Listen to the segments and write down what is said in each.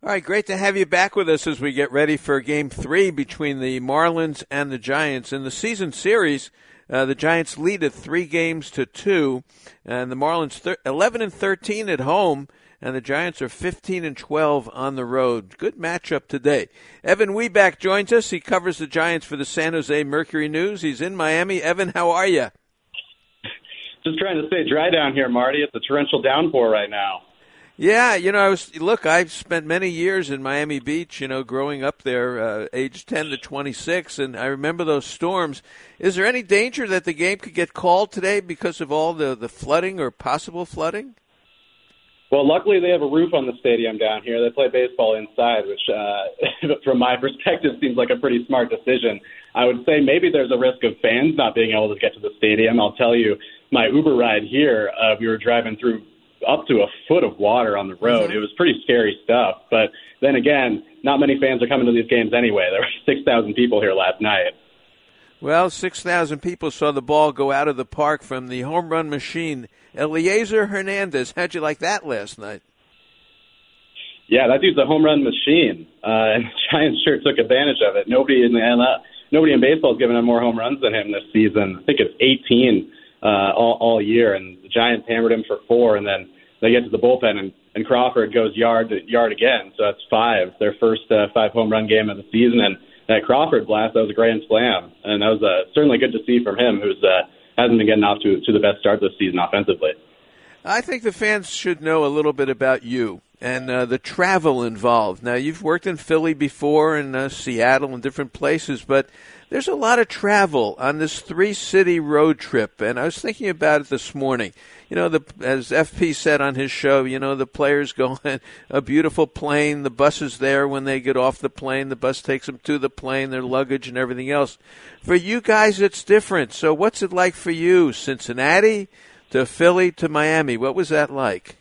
All right, great to have you back with us as we get ready for Game 3 between the Marlins and the Giants. In the season series, the Giants lead at 3-2, and the Marlins 11-13 at home, and the Giants are 15-12 on the road. Good matchup today. Evan Weback joins us. He covers the Giants for the San Jose Mercury News. He's in Miami. Evan, how are you? Just trying to stay dry down here, Marty. It's a torrential downpour right now. Yeah, I've spent many years in Miami Beach, growing up there, age 10 to 26, and I remember those storms. Is there any danger that the game could get called today because of all the flooding or possible flooding? Well, luckily they have a roof on the stadium down here. They play baseball inside, which, from my perspective, seems like a pretty smart decision. I would say maybe there's a risk of fans not being able to get to the stadium. I'll tell you, my Uber ride here, we were driving through up to a foot of water on the road. Mm-hmm. It was pretty scary stuff. But then again, not many fans are coming to these games anyway. There were 6,000 people here last night. Well, 6,000 people saw the ball go out of the park from the home run machine. Eliezer Hernandez, how'd you like that last night? Yeah, that dude's a home run machine, and the Giants sure took advantage of it. Nobody in baseball has given him more home runs than him this season. I think it's 18 all year, and the Giants hammered him for 4, and then they get to the bullpen, and Crawford goes yard again, so that's 5, their first 5 home run game of the season, and that Crawford blast, that was a grand slam, and that was certainly good to see from him, who's hasn't been getting off to the best start this season offensively. I think the fans should know a little bit about you and the travel involved. Now, you've worked in Philly before and Seattle and different places, but there's a lot of travel on this 3-city road trip, and I was thinking about it this morning. As FP said on his show, the players go in a beautiful plane, the bus is there when they get off the plane, the bus takes them to the plane, their luggage and everything else. For you guys, it's different. So what's it like for you, Cincinnati to Philly to Miami? What was that like?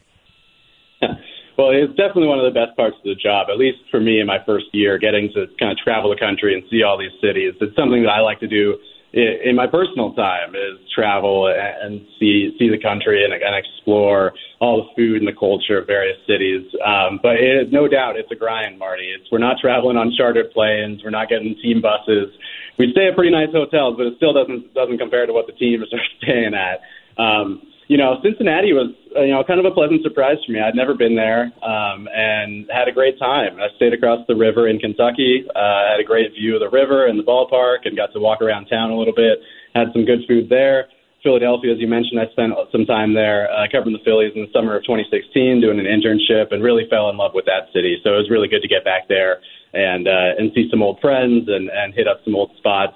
Well, it's definitely one of the best parts of the job, at least for me in my first year, getting to kind of travel the country and see all these cities. It's something that I like to do in my personal time, is travel and see the country and explore all the food and the culture of various cities. But no doubt it's a grind, Marty. We're not traveling on chartered planes. We're not getting team buses. We stay at pretty nice hotels, but it still doesn't compare to what the teams are staying at. Cincinnati was, kind of a pleasant surprise for me. I'd never been there, and had a great time. I stayed across the river in Kentucky, had a great view of the river and the ballpark, and got to walk around town a little bit, had some good food there. Philadelphia, as you mentioned, I spent some time there covering the Phillies in the summer of 2016, doing an internship, and really fell in love with that city. So it was really good to get back there and see some old friends and hit up some old spots,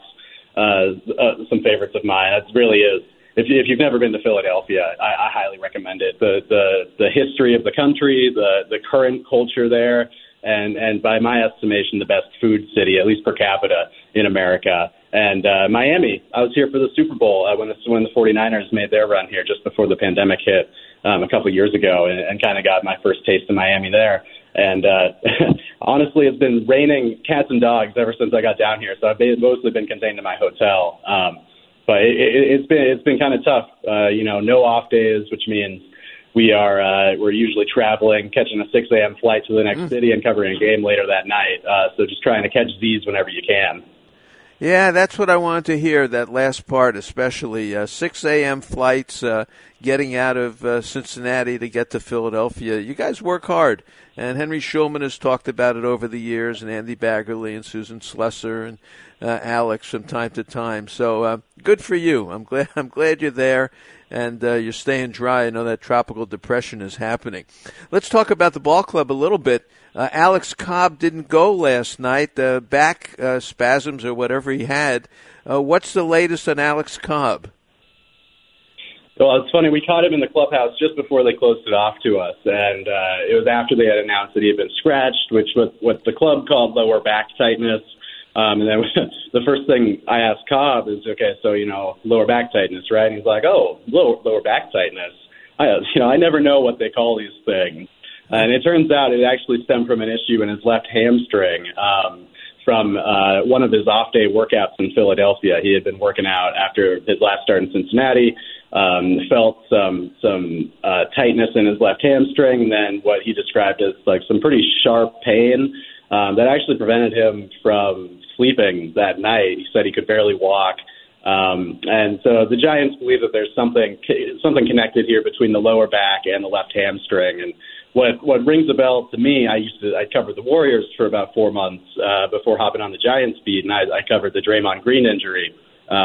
some favorites of mine. It really is. If you've never been to Philadelphia, I highly recommend it. The history of the country, the current culture there, and by my estimation, the best food city, at least per capita, in America. And Miami, I was here for the Super Bowl when the 49ers made their run here just before the pandemic hit a couple of years ago, and kind of got my first taste of Miami there. And honestly, it's been raining cats and dogs ever since I got down here, so I've mostly been contained to my hotel. But it's been kind of tough, no off days, which means we're usually traveling, catching a 6 a.m. flight to the next city and covering a game later that night. So just trying to catch these whenever you can. Yeah, that's what I wanted to hear, that last part especially. 6 a.m. flights, getting out of Cincinnati to get to Philadelphia. You guys work hard, and Henry Schulman has talked about it over the years, and Andy Baggerly and Susan Slesser and Alex from time to time. So good for you. I'm glad you're there, and you're staying dry. I know that tropical depression is happening. Let's talk about the ball club a little bit. Alex Cobb didn't go last night, back spasms or whatever he had. What's the latest on Alex Cobb? Well, it's funny. We caught him in the clubhouse just before they closed it off to us, and it was after they had announced that he had been scratched, which was what the club called lower back tightness. And then the first thing I asked Cobb is, okay, so, lower back tightness, right? And he's like, oh, lower back tightness. I never know what they call these things. And it turns out it actually stemmed from an issue in his left hamstring from one of his off-day workouts in Philadelphia. He had been working out after his last start in Cincinnati, felt some tightness in his left hamstring, and then what he described as like some pretty sharp pain that actually prevented him from sleeping that night. He said he could barely walk. And so the Giants believe that there's something connected here between the lower back and the left hamstring. And what rings a bell to me, I covered the Warriors for about 4 months before hopping on the Giants beat, and I covered the Draymond Green injury.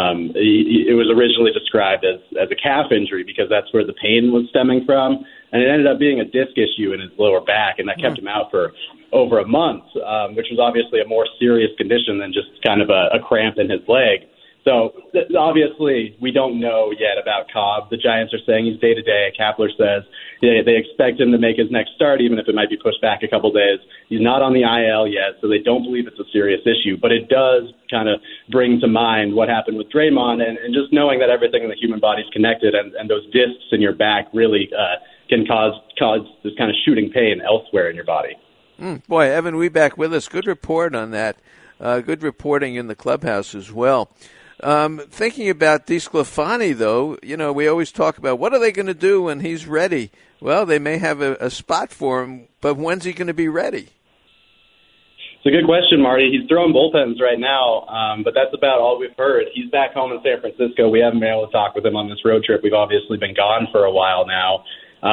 It was originally described as a calf injury because that's where the pain was stemming from, and it ended up being a disc issue in his lower back, and that kept him out for over a month, which was obviously a more serious condition than just kind of a cramp in his leg. So obviously we don't know yet about Cobb. The Giants are saying he's day-to-day. Kapler says they expect him to make his next start, even if it might be pushed back a couple days. He's not on the IL yet, so they don't believe it's a serious issue. But it does kind of bring to mind what happened with Draymond, and just knowing that everything in the human body is connected, and those discs in your back really can cause this kind of shooting pain elsewhere in your body. Boy, Evan, we back with us. Good report on that. Good reporting in the clubhouse as well. Thinking about DeSclafani, though, we always talk about what are they going to do when he's ready. Well, they may have a spot for him, but when's he going to be ready? It's a good question, Marty. He's throwing bullpens right now, but that's about all we've heard. He's back home in San Francisco. We haven't been able to talk with him on this road trip. We've obviously been gone for a while now.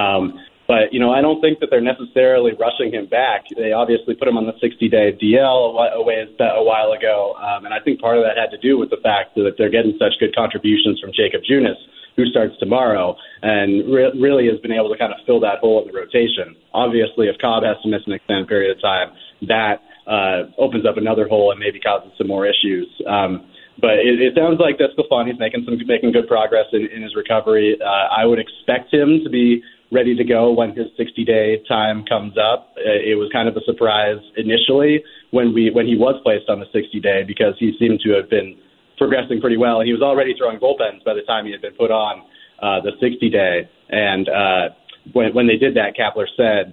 But, I don't think that they're necessarily rushing him back. They obviously put him on the 60-day DL a while ago, and I think part of that had to do with the fact that they're getting such good contributions from Jacob Junis, who starts tomorrow, and really has been able to kind of fill that hole in the rotation. Obviously, if Cobb has to miss an extended period of time, that opens up another hole and maybe causes some more issues. But it sounds like DeSclafani's making good progress in his recovery. I would expect him to be ready to go when his 60-day time comes up. It was kind of a surprise initially when he was placed on the 60-day because he seemed to have been progressing pretty well. He was already throwing bullpens by the time he had been put on the 60-day. And when they did that, Kapler said,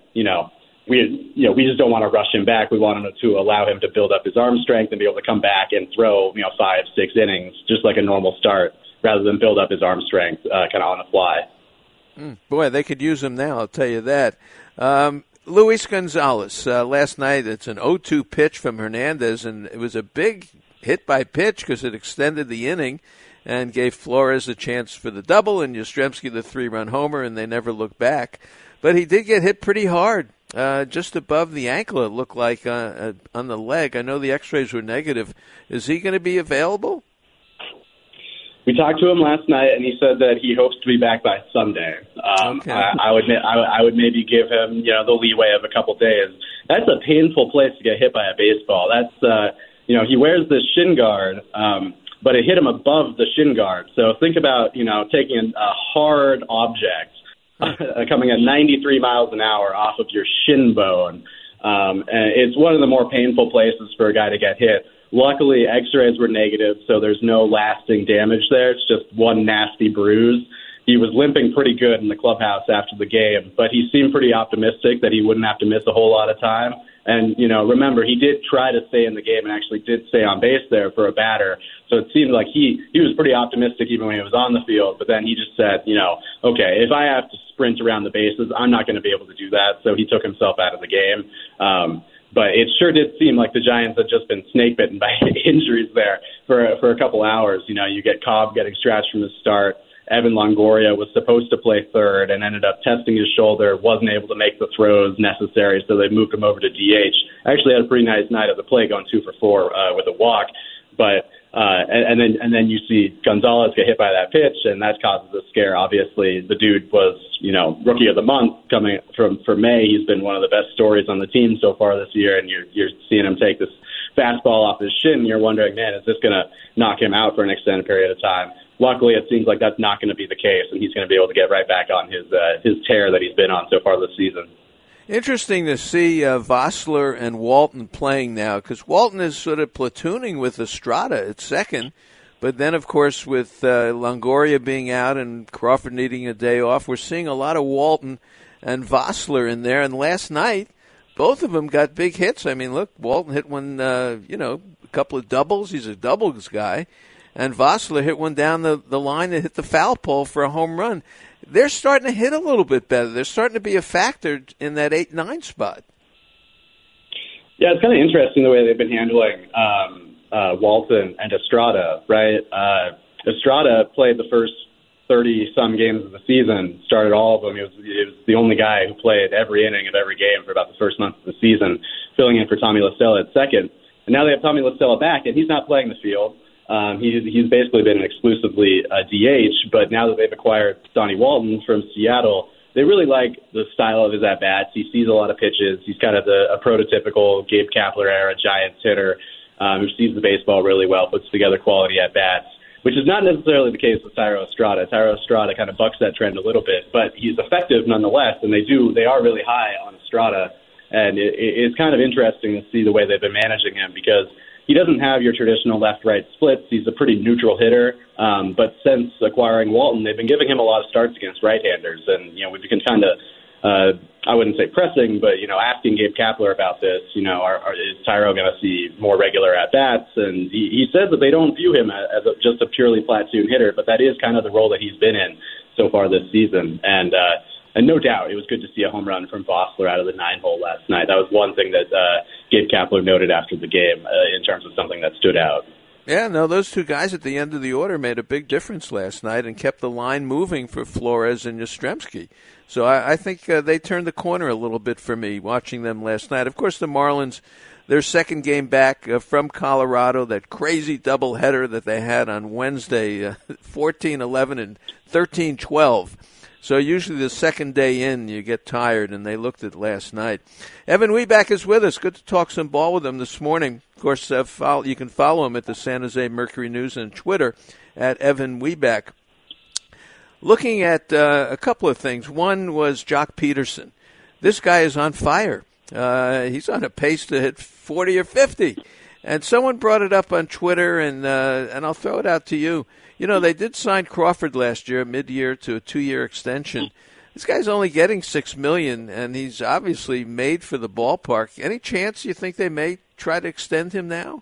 we just don't want to rush him back. We want him to allow him to build up his arm strength and be able to come back and throw 5-6 innings just like a normal start rather than build up his arm strength kind of on the fly. Boy, they could use him now, I'll tell you that. Luis Gonzalez, last night, it's an 0-2 pitch from Hernandez, and it was a big hit by pitch because it extended the inning and gave Flores a chance for the double and Yastrzemski the 3-run homer, and they never looked back. But he did get hit pretty hard, just above the ankle, it looked like, on the leg. I know the x-rays were negative. Is he going to be available? We talked to him last night, and he said that he hopes to be back by Sunday. Okay. I would maybe give him, the leeway of a couple days. That's a painful place to get hit by a baseball. That's, he wears this shin guard, but it hit him above the shin guard. So think about, taking a hard object coming at 93 miles an hour off of your shin bone. And it's one of the more painful places for a guy to get hit. Luckily, x-rays were negative, so there's no lasting damage there. It's just one nasty bruise. He was limping pretty good in the clubhouse after the game, but he seemed pretty optimistic that he wouldn't have to miss a whole lot of time. And, remember, he did try to stay in the game and actually did stay on base there for a batter. So it seemed like he was pretty optimistic even when he was on the field. But then he just said, okay, if I have to sprint around the bases, I'm not going to be able to do that. So he took himself out of the game. But it sure did seem like the Giants had just been snake bitten by injuries there for a couple hours. You get Cobb getting scratched from the start. Evan Longoria was supposed to play third and ended up testing his shoulder, wasn't able to make the throws necessary, so they moved him over to DH. Actually had a pretty nice night at the plate, going 2 for 4 with a walk. But and then you see Gonzalez get hit by that pitch, and that causes a scare. Obviously, the dude was rookie of the month coming for May. He's been one of the best stories on the team so far this year, and you're seeing him take this fastball off his shin. And you're wondering, man, is this going to knock him out for an extended period of time? Luckily, it seems like that's not going to be the case, and he's going to be able to get right back on his tear that he's been on so far this season. Interesting to see Vossler and Walton playing now, because Walton is sort of platooning with Estrada at second, but then, of course, with Longoria being out and Crawford needing a day off, we're seeing a lot of Walton and Vossler in there, and last night, both of them got big hits. I mean, look, Walton hit one, a couple of doubles. He's a doubles guy. and Vossler hit one down the line and hit the foul pole for a home run. They're starting to hit a little bit better. They're starting to be a factor in that 8-9 spot. Yeah, it's kind of interesting the way they've been handling Walton and Estrada, right? Estrada played the first 30-some games of the season, started all of them. He was the only guy who played every inning of every game for about the first month of the season, filling in for Tommy La Stella at second. And now they have Tommy La Stella back, and he's not playing the field. He's basically been exclusively DH, but now that they've acquired Sonny Walton from Seattle, they really like the style of his at-bats. He sees a lot of pitches. He's kind of a prototypical Gabe Kapler-era Giants hitter who sees the baseball really well, puts together quality at-bats, which is not necessarily the case with Thairo Estrada. Thairo Estrada kind of bucks that trend a little bit, but he's effective nonetheless, and they are really high on Estrada. And it's kind of interesting to see the way they've been managing him because he doesn't have your traditional left-right splits. He's a pretty neutral hitter. But since acquiring Walton, they've been giving him a lot of starts against right-handers. And, we've been kind of, I wouldn't say pressing, but, asking Gabe Kapler about this, is Thairo going to see more regular at-bats? And he says that they don't view him as just a purely platoon hitter, but that is kind of the role that he's been in so far this season. And no doubt, it was good to see a home run from Vossler out of the 9-hole last night. That was one thing that Gabe Kapler noted after the game in terms of something that stood out. Yeah, no, those two guys at the end of the order made a big difference last night and kept the line moving for Flores and Yastrzemski. So I think they turned the corner a little bit for me watching them last night. Of course, the Marlins, their second game back from Colorado, that crazy doubleheader that they had on Wednesday, 14-11 and 13-12. So usually the second day in, you get tired, and they looked at last night. Evan Weback is with us. Good to talk some ball with him this morning. Of course, you can follow him at the San Jose Mercury News and Twitter at Evan Weback. Looking at a couple of things. One was Jock Peterson. This guy is on fire. He's on a pace to hit 40 or 50. And someone brought it up on Twitter, and I'll throw it out to you. They did sign Crawford last year, mid-year, to a 2-year extension. This guy's only getting $6 million, and he's obviously made for the ballpark. Any chance you think they may try to extend him now?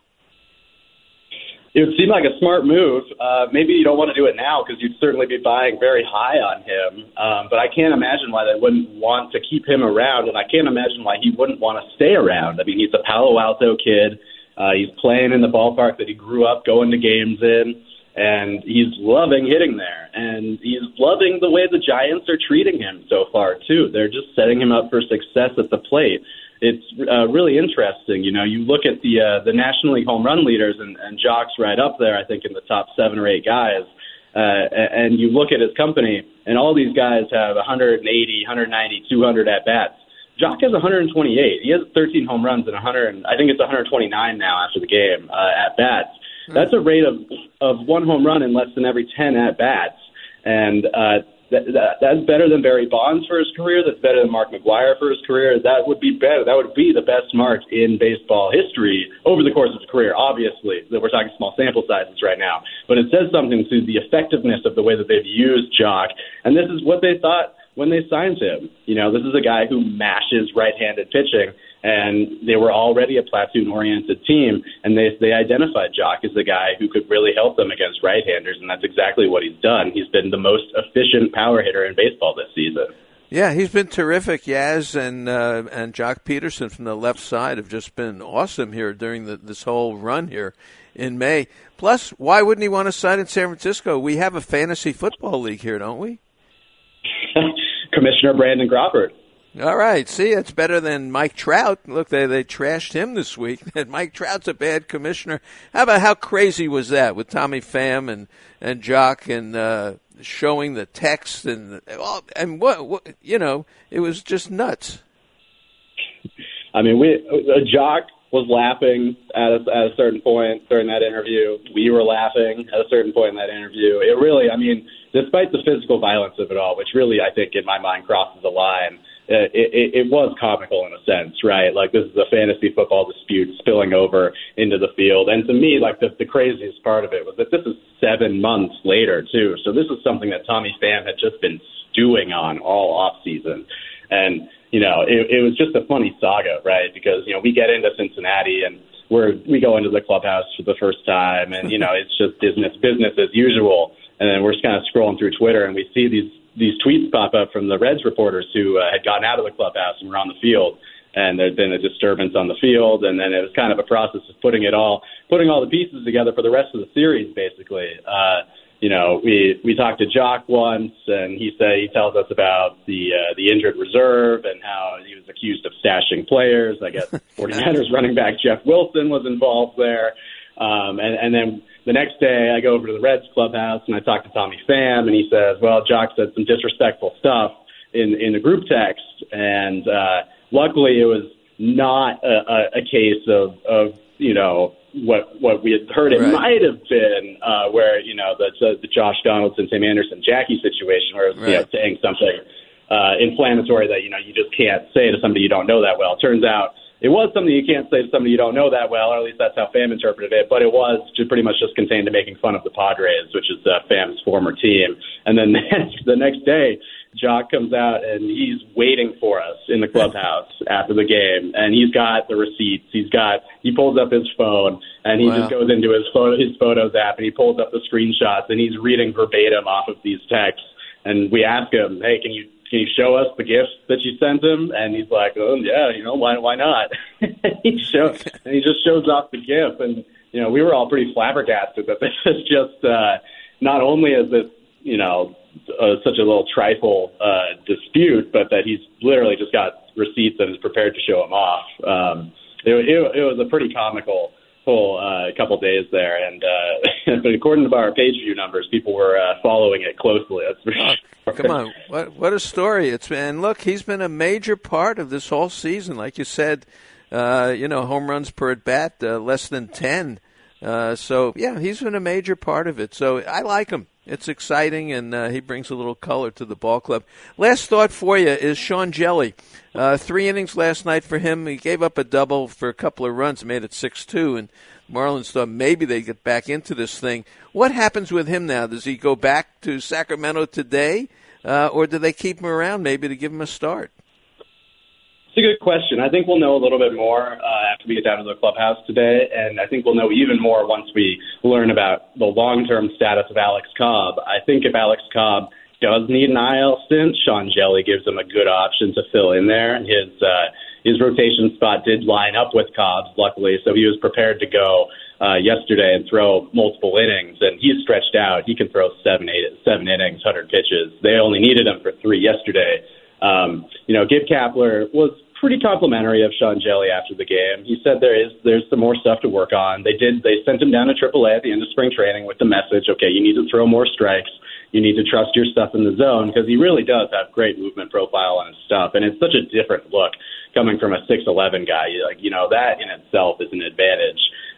It would seem like a smart move. Maybe you don't want to do it now because you'd certainly be buying very high on him. But I can't imagine why they wouldn't want to keep him around, and I can't imagine why he wouldn't want to stay around. I mean, he's a Palo Alto kid. He's playing in the ballpark that he grew up going to games in. And he's loving hitting there. And he's loving the way the Giants are treating him so far, too. They're just setting him up for success at the plate. It's really interesting. You look at the National League home run leaders, and Jock's right up there, I think, in the top 7 or 8 guys. And you look at his company, and all these guys have 180, 190, 200 at-bats. Jock has 128. He has 13 home runs and I think it's 129 now after the game at-bats. That's a rate of 1 home run in less than every 10 at-bats. And that's better than Barry Bonds for his career. That's better than Mark McGwire for his career. That would be better. That would be the best mark in baseball history over the course of his career, obviously. We're talking small sample sizes right now. But it says something to the effectiveness of the way that they've used Jock. And this is what they thought when they signed him. This is a guy who mashes right-handed pitching. And they were already a platoon-oriented team, and they identified Jock as the guy who could really help them against right-handers, and that's exactly what he's done. He's been the most efficient power hitter in baseball this season. Yeah, he's been terrific. Yaz and Jock Peterson from the left side have just been awesome here during this whole run here in May. Plus, why wouldn't he want to sign in San Francisco? We have a fantasy football league here, don't we? Commissioner Brandon Crawford. All right. See, it's better than Mike Trout. Look, they trashed him this week. Mike Trout's a bad commissioner. How crazy was that with Tommy Pham and Jock and showing the text and what it was just nuts. I mean, Jock was laughing at a certain point during that interview. We were laughing at a certain point in that interview. It really, despite the physical violence of it all, which really I think in my mind crosses the line. It was comical in a sense, right? Like, this is a fantasy football dispute spilling over into the field. And to me, like, the craziest part of it was that this is 7 months later, too. So this is something that Tommy Pham had just been stewing on all offseason. And, it was just a funny saga, right? Because, we get into Cincinnati and we go into the clubhouse for the first time, and it's just business as usual. And then we're just kind of scrolling through Twitter, and we see these tweets pop up from the Reds reporters who had gotten out of the clubhouse and were on the field. And there'd been a disturbance on the field, and then it was kind of a process of putting all the pieces together for the rest of the series, basically. We talked to Jock once, and he tells us about the injured reserve and how he was accused of stashing players. I guess 49ers running back Jeff Wilson was involved there. And then the next day, I go over to the Reds clubhouse, and I talk to Tommy Pham, and he says, well, Jock said some disrespectful stuff in the group text, and luckily, it was not a case of what we had heard. It might have been where the Josh Donaldson, Tim Anderson, Jackie situation, where it was saying something inflammatory that you just can't say to somebody you don't know that well. It turns out it was something you can't say to somebody you don't know that well, or at least that's how Pham interpreted it. But it was pretty much just contained to making fun of the Padres, which is Pham's former team. And then the next day, Jock comes out, and he's waiting for us in the clubhouse after the game, and he's got the receipts. He pulls up his phone, and he just goes into his Photos app, and he pulls up the screenshots, and he's reading verbatim off of these texts. And we ask him, hey, can you show us the gifts that you sent him? And he's like, oh, yeah, why not? He just shows off the gift, and we were all pretty flabbergasted that this is just not only is this such a little trifle dispute, but that he's literally just got receipts and is prepared to show him off. It was a pretty comical whole couple days there, and but according to our page view numbers, people were following it closely. That's for sure. Come on, what a story it's been! And look, he's been a major part of this whole season, like you said. Home runs per at bat, less than 10. So yeah, he's been a major part of it. So I like him. It's exciting, and he brings a little color to the ball club. Last thought for you is Sean Jelly. 3 innings last night for him. He gave up a double for a couple of runs, made it 6-2, and Marlins thought maybe they get back into this thing. What happens with him now? Does he go back to Sacramento today, or do they keep him around maybe to give him a start? It's a good question. I think we'll know a little bit more after we get down to the clubhouse today, and I think we'll know even more once we learn about the long-term status of Alex Cobb. I think if Alex Cobb does need an IL stint, Sean Jelly gives him a good option to fill in there. His rotation spot did line up with Cobb's, luckily, so he was prepared to go yesterday and throw multiple innings, and he's stretched out. He can throw 7 innings, 100 pitches. They only needed him for 3 yesterday. Gabe Kapler was pretty complimentary of Sean Jelly after the game. He said there's some more stuff to work on. They sent him down to AAA at the end of spring training with the message, okay, you need to throw more strikes. You need to trust your stuff in the zone, because he really does have great movement profile on his stuff, and it's such a different look coming from a 6'11" guy. That in itself is an advantage.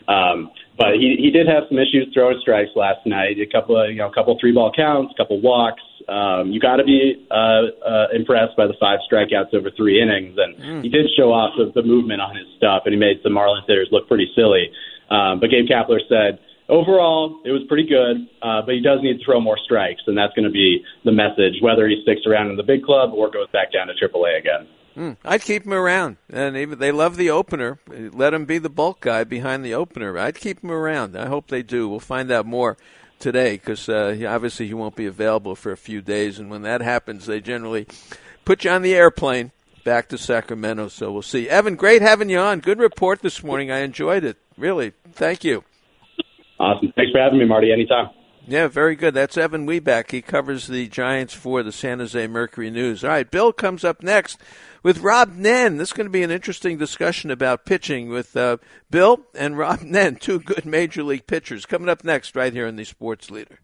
But he did have some issues throwing strikes last night. A couple 3-ball counts, a couple walks. You got to be impressed by the 5 strikeouts over 3 innings, and he did show off the movement on his stuff, and he made some Marlins hitters look pretty silly. But Gabe Kapler said overall it was pretty good, but he does need to throw more strikes, and that's going to be the message, whether he sticks around in the big club or goes back down to AAA again. I'd keep him around, and they love the opener. Let him be the bulk guy behind the opener. I'd keep him around. I hope they do. We'll find out more today, because obviously he won't be available for a few days, and when that happens, they generally put you on the airplane back to Sacramento, so we'll see. Evan, great having you on. Good report this morning. I enjoyed it, really. Thank you. Awesome. Thanks for having me, Marty. Anytime. Yeah, very good. That's Evan Weback. He covers the Giants for the San Jose Mercury News. All right, Bill comes up next with Rob Nen. This is going to be an interesting discussion about pitching with Bill and Rob Nen, 2 good Major League pitchers. Coming up next right here in the Sports Leader.